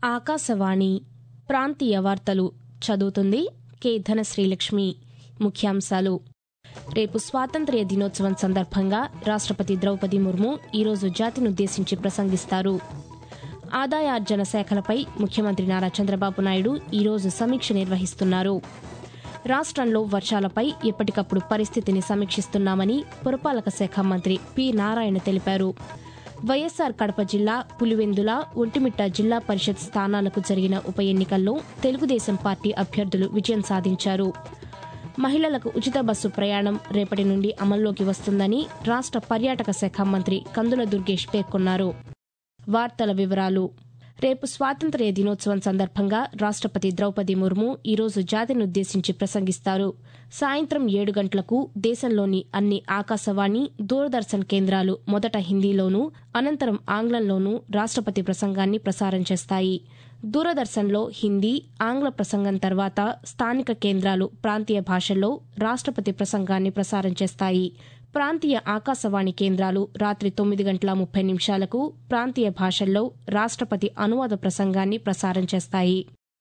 ఆకాశవాణి ప్రాంతీయ వార్తలు చదువుతుంది కె ధనశ్రీలక్ష్మి. ముఖ్యాంశాలు. రేపు స్వాతంత్ర్య దినోత్సవం సందర్భంగా రాష్ట్రపతి ద్రౌపది ముర్ము ఈరోజు జాతినుద్దేశించి ప్రసంగిస్తారు. ఆదాయార్జన శాఖలపై ముఖ్యమంత్రి నారా చంద్రబాబు నాయుడు ఈరోజు సమీక్ష నిర్వహిస్తున్నారు. రాష్ట్రంలో వర్షాలపై ఎప్పటికప్పుడు పరిస్థితిని సమీక్షిస్తున్నామని పురపాలక శాఖ మంత్రి పి. నారాయణ తెలిపారు. వైఎస్సార్ కడప జిల్లా పులివెందుల, ఒంటిమిట్ట జిల్లా పరిషత్ స్థానాలకు జరిగిన ఉప ఎన్నికల్లో తెలుగుదేశం పార్టీ అభ్యర్థులు విజయం సాధించారు. మహిళలకు ఉచిత బస్సు ప్రయాణం రేపటి నుండి అమల్లోకి వస్తుందని రాష్ట్ర పర్యాటక శాఖ మంత్రి కందుల దుర్గేష్ పేర్కొన్నారు. వార్తల వివరాలు. రేపు స్వాతంత్ర్య దినోత్సవం సందర్భంగా రాష్ట్రపతి ద్రౌపది ముర్ము ఈరోజు జాతినుద్దేశించి ప్రసంగిస్తారు. సాయంత్రం 7 గంటలకు దేశంలోని అన్ని ఆకాశవాణి, దూరదర్శన్ కేంద్రాలు మొదట హిందీలోనూ, అనంతరం ఆంగ్లంలోనూ రాష్ట్రపతి ప్రసంగాన్ని ప్రసారం చేస్తాయి. దూరదర్శన్లో హిందీ, ఆంగ్ల ప్రసంగం తర్వాత స్థానిక కేంద్రాలు ప్రాంతీయ భాషల్లో రాష్ట్రపతి ప్రసంగాన్ని ప్రసారం చేస్తాయి. ప్రాంతీయ ఆకాశవాణి కేంద్రాలు రాత్రి 9:30 ప్రాంతీయ భాషల్లో రాష్ట్రపతి అనువాద ప్రసంగాన్ని ప్రసారం చేస్తాయి.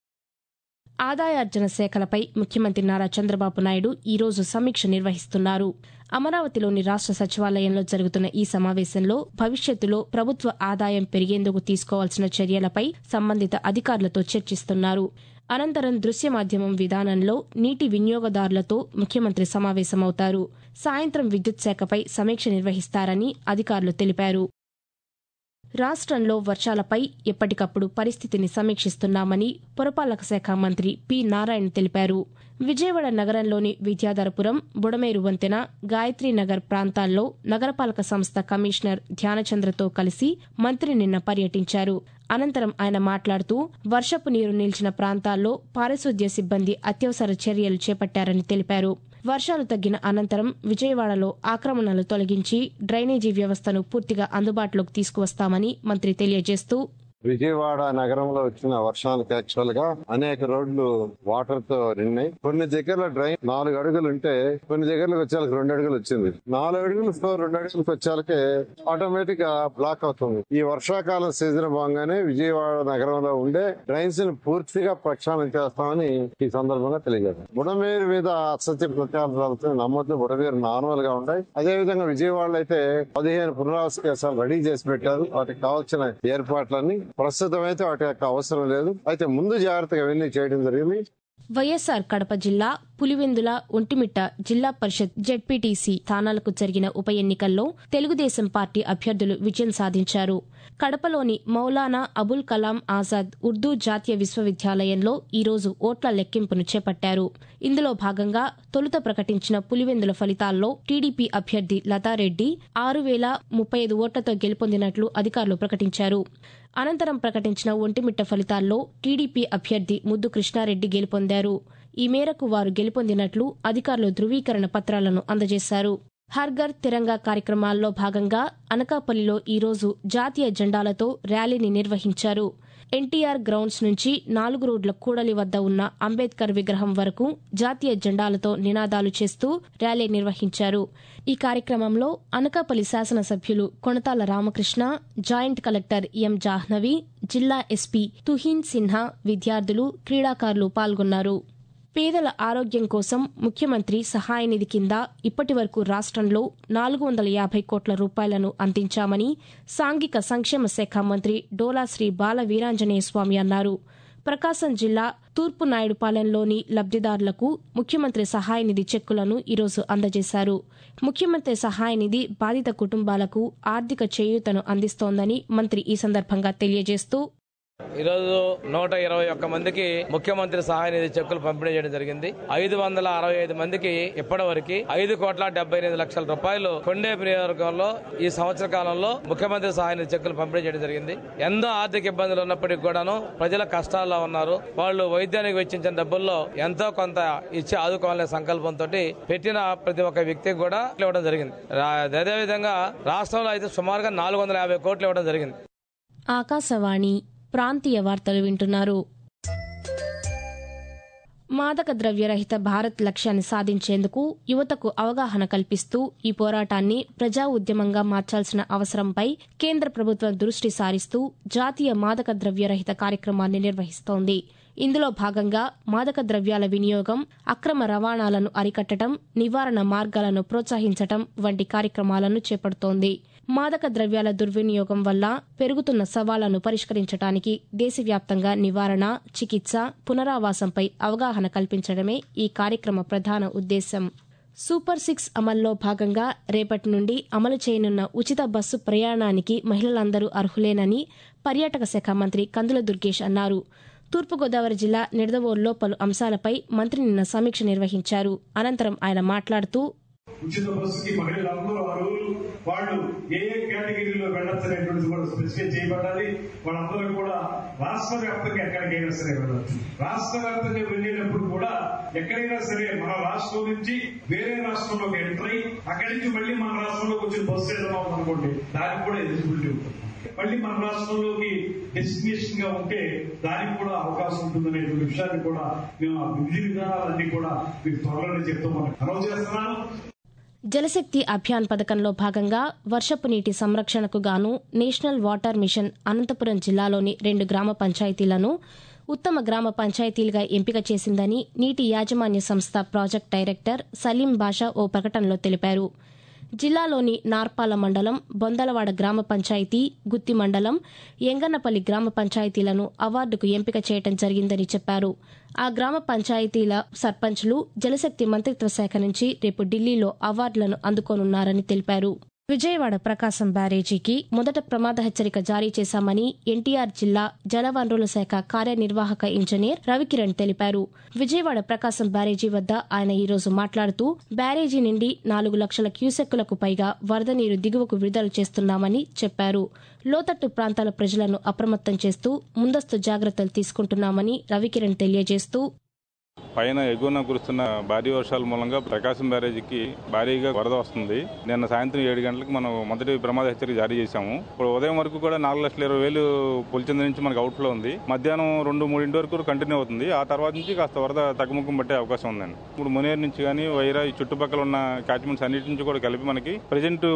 ఆదాయార్జన శాఖలపై ముఖ్యమంత్రి నారా చంద్రబాబు నాయుడు ఈరోజు సమీక్ష నిర్వహిస్తున్నారు. అమరావతిలోని రాష్ట్ర సచివాలయంలో జరుగుతున్న ఈ సమావేశంలో భవిష్యత్తులో ప్రభుత్వ ఆదాయం పెరిగేందుకు తీసుకోవాల్సిన చర్యలపై సంబంధిత అధికారులతో చర్చిస్తున్నారు. అనంతరం దృశ్య మాధ్యమం విధానంలో నీటి వినియోగదారులతో ముఖ్యమంత్రి సమావేశమవుతారు. సాయంత్రం విద్యుత్ శాఖపై సమీక్ష నిర్వహిస్తారని అధికారులు తెలిపారు. రాష్ట్రంలో వర్షాలపై ఎప్పటికప్పుడు పరిస్థితిని సమీక్షిస్తున్నామని పురపాలక శాఖ మంత్రి పి. నారాయణ తెలిపారు. విజయవాడ నగరంలోని విద్యాధరపురం, బుడమేరు వంతెన, గాయత్రీనగర్ ప్రాంతాల్లో నగరపాలక సంస్థ కమిషనర్ ధ్యానచంద్రతో కలిసి మంత్రి నిన్న పర్యటించారు. అనంతరం ఆయన మాట్లాడుతూ వర్షపు నీరు నిలిచిన ప్రాంతాల్లో పారిశుద్ధ్య సిబ్బంది అత్యవసర చర్యలు చేపట్టారని తెలిపారు. వర్షాలు తగ్గిన అనంతరం విజయవాడలో ఆక్రమణలు తొలగించి డ్రైనేజీ వ్యవస్థను పూర్తిగా అందుబాటులోకి తీసుకువస్తామని మంత్రి తెలియజేస్తూ, విజయవాడ నగరంలో వచ్చిన వర్షాలకు యాక్చువల్ గా అనేక రోడ్లు వాటర్ తో నిన్నాయి. కొన్ని దగ్గరలో డ్రైన్ 4 అడుగులు ఉంటే కొన్ని దగ్గరలకు వచ్చేలకు 2 అడుగులు వచ్చింది. 4 అడుగులు 2 అడుగులకు వచ్చేలకే ఆటోమేటిక్ గా బ్లాక్ అవుతుంది. ఈ వర్షాకాలం సీజన్ భాగంగానే విజయవాడ నగరంలో ఉండే డ్రైన్స్ ని పూర్తిగా ప్రక్షాళన చేస్తామని ఈ సందర్భంగా తెలియజేస్తాం. బుడమేరు మీద అసత్య ప్రచారాలతో నమ్మొద్దు. బుడమేరు నార్మల్ గా ఉంటాయి. అదే విధంగా విజయవాడలో అయితే 15 పునరావాస కేసాలు రెడీ చేసి పెట్టారు. వాటికి కావాల్సిన ఏర్పాట్లన్నీ ప్రస్తుతం అయితే వాటి యొక్క అవసరం లేదు. అయితే ముందు జాగ్రత్తగా అవన్నీ చేయడం జరిగింది. వైఎస్సార్ కడప జిల్లా పులివెందుల, ఒంటిమిట్ట జిల్లా పరిషత్ జెడ్పీటీసీ స్థానాలకు జరిగిన ఉప ఎన్నికల్లో తెలుగుదేశం పార్టీ అభ్యర్థులు విజయం సాధించారు. కడపలోని మౌలానా అబుల్ కలాం ఆజాద్ ఉర్దూ జాతీయ విశ్వవిద్యాలయంలో ఈరోజు ఓట్ల లెక్కింపును చేపట్టారు. ఇందులో భాగంగా తొలుత ప్రకటించిన పులివెందుల ఫలితాల్లో టీడీపీ అభ్యర్థి లతారెడ్డి 6,035 ఓట్లతో గెలుపొందినట్లు అధికారులు ప్రకటించారు. అనంతరం ప్రకటించిన ఒంటిమిట్ట ఫలితాల్లో టీడీపీ అభ్యర్థి ముద్దు కృష్ణారెడ్డి గెలుపొందారు. ఈ మేరకు వారు గెలుపొందినట్లు అధికారులు ధృవీకరణ పత్రాలను అందజేశారు. హర్ఘర్ తిరంగా కార్యక్రమాల్లో భాగంగా అనకాపల్లిలో ఈరోజు జాతీయ జెండాలతో ర్యాలీని నిర్వహించారు. ఎన్టీఆర్ గ్రౌండ్స్ నుంచి 4 రోడ్ల కూడలి వద్ద ఉన్న అంబేద్కర్ విగ్రహం వరకు జాతీయ జెండాలతో నినాదాలు చేస్తూ ర్యాలీ నిర్వహించారు. ఈ కార్యక్రమంలో అనకాపల్లి శాసనసభ్యులు Konathala Ramakrishna, joint collector M. Jahnavi, జిల్లా ఎస్పీ తుహీన్ సిన్హా, విద్యార్థులు, క్రీడాకారులు పాల్గొన్నారు. పేదల ఆరోగ్యం కోసం ముఖ్యమంత్రి సహాయనిధి కింద ఇప్పటి వరకు రాష్ట్రంలో 450 కోట్ల రూపాయలను అందించామని సాంఘిక సంక్షేమ శాఖ మంత్రి డోలా శ్రీ బాల వీరాంజనేయ స్వామి అన్నారు. ప్రకాశం జిల్లా తూర్పు నాయుడుపాలెంలోని లబ్దిదారులకు ముఖ్యమంత్రి సహాయనిధి చెక్కులను ఈరోజు అందజేశారు. ముఖ్యమంత్రి సహాయనిధి బాధిత కుటుంబాలకు ఆర్థిక చేయూతను అందిస్తోందని మంత్రి ఈ సందర్భంగా తెలియజేస్తూ, ఈరోజు 121 మందికి ముఖ్యమంత్రి సహాయ నిధి చెక్కులు పంపిణీ చేయడం జరిగింది. 565 మందికి ఇప్పటివరకు 5,78,00,000 రూపాయలు కొండేపు నియోజకవర్గంలో ఈ సంవత్సర కాలంలో ముఖ్యమంత్రి సహాయ నిధి చెక్కులు పంపిణీ చేయడం జరిగింది. ఎంతో ఆర్థిక ఇబ్బందులు ఉన్నప్పటికీ కూడాను ప్రజల కష్టాల్లో ఉన్నారు. వాళ్ళు వైద్యానికి వెచ్చించిన డబ్బుల్లో ఎంతో కొంత ఇచ్చి ఆదుకోవాలనే సంకల్పంతో పెట్టిన ప్రతి ఒక్క వ్యక్తికి కూడా ఇవ్వడం జరిగింది. అదేవిధంగా రాష్ట్రంలో అయితే సుమారుగా 450 కోట్లు ఇవ్వడం జరిగింది. ఆకాశవాణి ప్రాంతీయ వార్తలు వింటున్నారు. మాదక ద్రవ్యరహిత భారత్ లక్ష్యాన్ని సాధించేందుకు యువతకు అవగాహన కల్పిస్తూ ఈ పోరాటాన్ని ప్రజా ఉద్యమంగా మార్చాల్సిన అవసరంపై కేంద్ర ప్రభుత్వం దృష్టి సారిస్తూ జాతీయ మాదక ద్రవ్యరహిత కార్యక్రమాన్ని నిర్వహిస్తోంది. ఇందులో భాగంగా మాదక ద్రవ్యాల వినియోగం, అక్రమ రవాణాలను అరికట్టడం, నివారణ మార్గాలను ప్రోత్సహించడం వంటి కార్యక్రమాలను చేపడుతోంది. మాదక ద్రవ్యాల దుర్వినియోగం వల్ల పెరుగుతున్న సవాళ్లను పరిష్కరించడానికి దేశవ్యాప్తంగా నివారణ, చికిత్స, పునరావాసంపై అవగాహన కల్పించడమే ఈ కార్యక్రమ ప్రధాన ఉద్దేశం. సూపర్ 6 అమల్లో భాగంగా రేపటి నుండి అమలు చేయనున్న ఉచిత బస్సు ప్రయాణానికి మహిళలందరూ అర్హులేనని పర్యాటక శాఖ మంత్రి కందుల దుర్గేష్ అన్నారు. తూర్పుగోదావరి జిల్లా నిడదవోలులో పలు అంశాలపై మంత్రి నిన్న సమీక్ష నిర్వహించారు. అనంతరం ఆయన మాట్లాడుతూ ఉచిత బస్సుకి మహిళలందరూ అర్హులు, వాళ్ళు ఏ కేటగిరీలో వెళ్లొచ్చనేటువంటిది కూడా స్పెసిఫై చేయబడాలి. వాళ్ళందరూ కూడా రాష్ట్ర వ్యాప్తంగా ఎక్కడికైనా సరే వెళ్ళొచ్చు. రాష్ట్ర వ్యాప్తంగా వెళ్లేటప్పుడు కూడా ఎక్కడైనా సరే మన రాష్ట్రం నుంచి వేరే రాష్ట్రంలోకి ఎంటర్ అయ్యి అక్కడి నుంచి మళ్లీ మన రాష్ట్రంలోకి వచ్చిన బస్సు ఏదైనా ఉందనుకోండి, దానికి కూడా ఎలిజిబిలిటీ ఉంటుంది. మళ్లీ మన రాష్ట్రంలోకి డెస్టినేషన్ గా ఉంటే దానికి కూడా అవకాశం ఉంటుందనేటువంటి విషయాన్ని కూడా మేము ఆ విధి విధానాలన్నీ కూడా మీకు త్వరలోనే చెప్తామని అనౌన్స్ చేస్తున్నాను. జలశక్తి అభియాన్ పథకంలో భాగంగా వర్షపు నీటి సంరక్షణకు గాను నేషనల్ వాటర్ మిషన్ అనంతపురం జిల్లాలోని 2 గ్రామ పంచాయతీలను ఉత్తమ గ్రామ పంచాయతీలుగా ఎంపిక చేసిందని నీటి యాజమాన్య సంస్థ ప్రాజెక్ట్ డైరెక్టర్ సలీం బాషా ఓ ప్రకటనలో తెలిపారు. జిల్లాలోని నార్పాల మండలం, బొందలవాడ గ్రామ పంచాయతీ, గుత్తి మండలం, ఎంగన్నపల్లి గ్రామ పంచాయతీలను అవార్డుకు ఎంపిక చేయడం జరిగిందని చెప్పారు. ఆ గ్రామ పంచాయతీల సర్పంచ్లు జలశక్తి మంత్రిత్వ శాఖ నుంచి రేపు ఢిల్లీలో అవార్డులను అందుకోనున్నారని తెలిపారు. విజయవాడ ప్రకాశం బ్యారేజీకి మొదట ప్రమాద హెచ్చరిక జారీ చేశామని ఎన్టీఆర్ జిల్లా జలవనరుల శాఖ కార్యనిర్వాహక ఇంజనీర్ రవికిరణ్ తెలిపారు. విజయవాడ ప్రకాశం బ్యారేజీ వద్ద ఆయన ఈ రోజు మాట్లాడుతూ బ్యారేజీ నుండి 4 లక్షల క్యూసెక్కులకు పైగా వరద నీరు దిగువకు విడుదల చేస్తున్నామని చెప్పారు. లోతట్టు ప్రాంతాల ప్రజలను అప్రమత్తం చేస్తూ ముందస్తు జాగ్రత్తలు తీసుకుంటున్నామని రవికిరణ్ తెలియజేస్తూ పైన ఎగువన కురుస్తున్న భారీ వర్షాల మూలంగా ప్రకాశం బ్యారేజీకి భారీగా వరద వస్తుంది. నిన్న సాయంత్రం 7 గంటలకు మనం మొదటి ప్రమాద హెచ్చరిక జారీ చేశాము. ఇప్పుడు ఉదయం వరకు కూడా 4,20,000 పులిచింద నుంచి మనకు అవుట్ఫ్లో ఉంది. మధ్యాహ్నం 2-3 వరకు కంటిన్యూ అవుతుంది. ఆ తర్వాత నుంచి కాస్త వరద తగ్గుముఖం పట్టే అవకాశం ఉందండి. ఇప్పుడు మునేరు నుంచి కానీ వైరా ఈ చుట్టుపక్కల ఉన్న క్యాచ్మెంట్స్ అన్నిటి నుంచి కూడా కలిపి మనకి ప్రజెంట్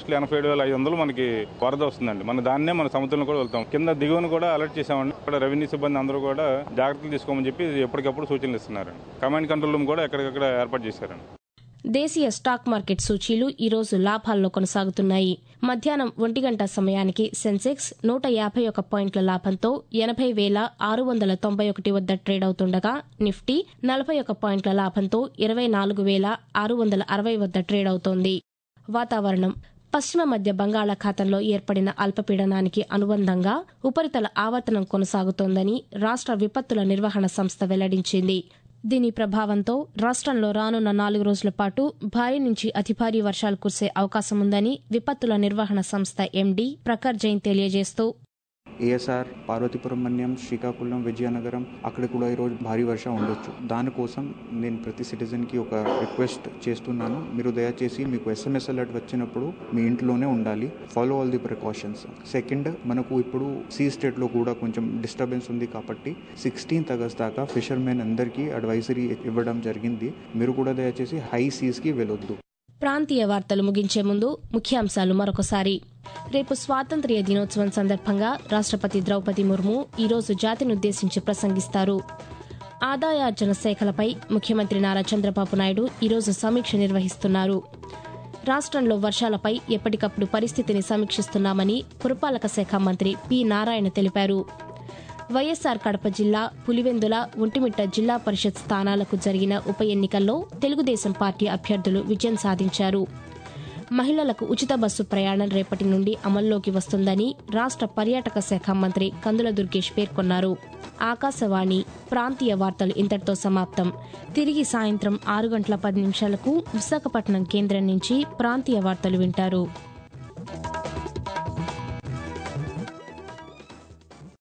4,87,500 మనకి వరద వస్తుందండి. మన దాన్నే మన సముద్రంలో కూడా వెళ్తాం. కింద దిగువను కూడా అలర్ట్ చేశామండి. ఇక్కడ రెవెన్యూ సిబ్బంది అందరూ కూడా జాగ్రత్తలు తీసుకోమని చెప్పి ఎప్పటికప్పుడు సూచనలు ఇస్తున్నారు. కమాండ్ కంట్రోల్ రూమ్ కూడా ఎక్కడికక్కడ ఏర్పాటు చేశారండి. దేశీయ స్టాక్ మార్కెట్ సూచీలు ఈ రోజు లాభాల్లో కొనసాగుతున్నాయి. మధ్యాహ్నం 1 గంట సమయానికి సెన్సెక్స్ 151 పాయింట్ల లాభంతో 80,691 వద్ద ట్రేడ్ అవుతుండగా నిఫ్టీ 41 పాయింట్ల లాభంతో 24,660 వద్ద ట్రేడ్ అవుతోంది. వాతావరణం. పశ్చిమ మధ్య బంగాళాఖాతంలో ఏర్పడిన అల్పపీడనానికి అనుబంధంగా ఉపరితల ఆవర్తనం కొనసాగుతోందని రాష్ట్ర విపత్తుల నిర్వహణ సంస్థ వెల్లడించింది. దీని ప్రభావంతో రాష్ట్రంలో రానున్న 4 రోజుల పాటు భారీ నుంచి అతి భారీ వర్షాలు కురిసే అవకాశముందని విపత్తుల నిర్వహణ సంస్థ ఎండీ ప్రఖర్ జైన్ తెలియజేస్తూ ఏఎస్ఆర్, పార్వతీపురం, శ్రీకాకుళం, విజయనగరం అక్కడ కూడా ఈరోజు భారీ వర్షం ఉండొచ్చు. దానికోసం నేను ప్రతి సిటిజన్కి ఒక రిక్వెస్ట్ చేస్తున్నాను. మీరు దయచేసి మీకు SMS అలర్ట్ వచ్చినప్పుడు మీ ఇంట్లోనే ఉండాలి. Follow all the precautions. Second, మనకు ఇప్పుడు సీ స్టేట్లో కూడా కొంచెం డిస్టర్బెన్స్ ఉంది కాబట్టి 16th ఆగస్ట్ దాకా ఫిషర్మెన్ అందరికీ అడ్వైజరీ ఇవ్వడం జరిగింది. మీరు కూడా దయచేసి హై సీస్కి వెళ్ళొద్దు. ప్రాంతీయ వార్తలు ముగించే ముందు ముఖ్యాంశాలు మరొకసారి. రేపు స్వాతంత్ర్య దినోత్సవం సందర్భంగా రాష్ట్రపతి ద్రౌపది ముర్ము ఈరోజు జాతినుద్దేశించి ప్రసంగిస్తారు. ఆదాయార్జన శాఖలపై ముఖ్యమంత్రి నారా చంద్రబాబు నాయుడు ఈరోజు సమీక్ష నిర్వహిస్తున్నారు. రాష్ట్రంలో వర్షాలపై ఎప్పటికప్పుడు పరిస్థితిని సమీక్షిస్తున్నామని పురపాలక శాఖ మంత్రి పి. నారాయణ తెలిపారు. వైఎస్సార్ కడప జిల్లా పులివెందుల, ఒంటిమిట్ట జిల్లా పరిషత్ స్థానాలకు జరిగిన ఉప ఎన్నికల్లో తెలుగుదేశం పార్టీ అభ్యర్థులు విజయం సాధించారు. మహిళలకు ఉచిత బస్సు ప్రయాణం రేపటి నుండి అమల్లోకి వస్తుందని రాష్ట్ర పర్యాటక శాఖ మంత్రి కందుల దుర్గేష్ పేర్కొన్నారు. ఆకాశవాణి ప్రాంతీయ వార్తలు ఇంతటితో సమాప్తం. తిరిగి సాయంత్రం 6 గంటల 10 నిమిషాలకు విశాఖపట్నం కేంద్రం నుంచి ప్రాంతీయ వార్తలు వింటారు.